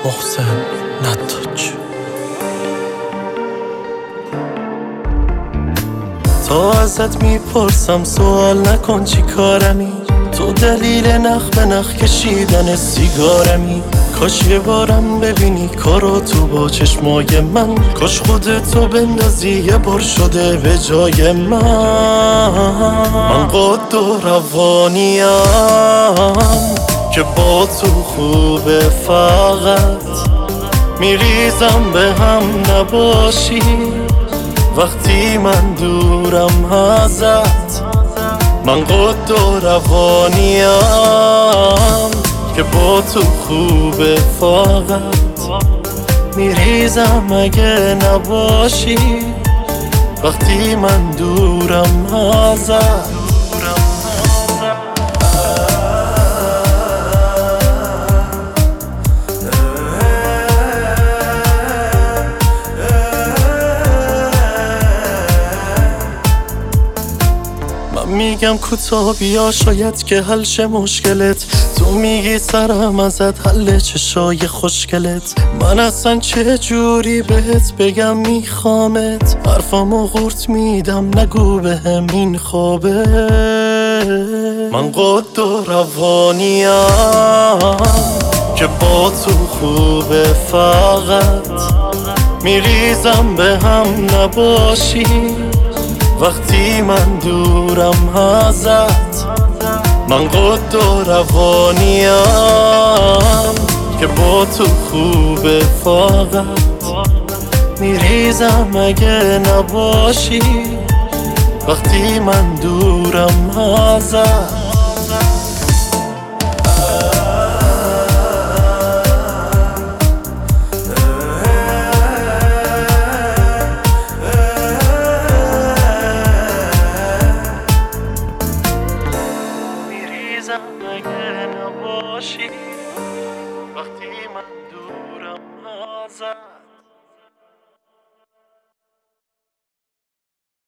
محسن نتاج. تا ازت میپرسم سوال نکن چی کارمی، تو دلیل نخ به نخ کشیدن سیگارمی. کاش یه بارم ببینی کارو تو با چشمای من، کاش خودتو بندازی یه بار شده به جای من قد و روانیم که با تو خوبه، فقط میریزم به هم نباشی وقتی من دورم ازت. من قد و روانیم که با تو خوبه، فقط میریزم اگه نباشی وقتی من دورم ازت. میگم کوتاه بیا شاید که حل شه مشکلت، تو میگی سرم ازت حل چشای خوشگلت. من اصلا چه جوری بهت بگم میخوامت، حرفامو قورت میدم نگو بهم این خوابه. من قد و روانیم که با تو خوبه، فقط میریزم به هم نباشی وقتی من دورم ازت. من قد و روانیم که با تو خوبه، فقط میریزم اگه نباشی وقتی من دورم ازت. اگه نباشی وقتی من دورم ازت.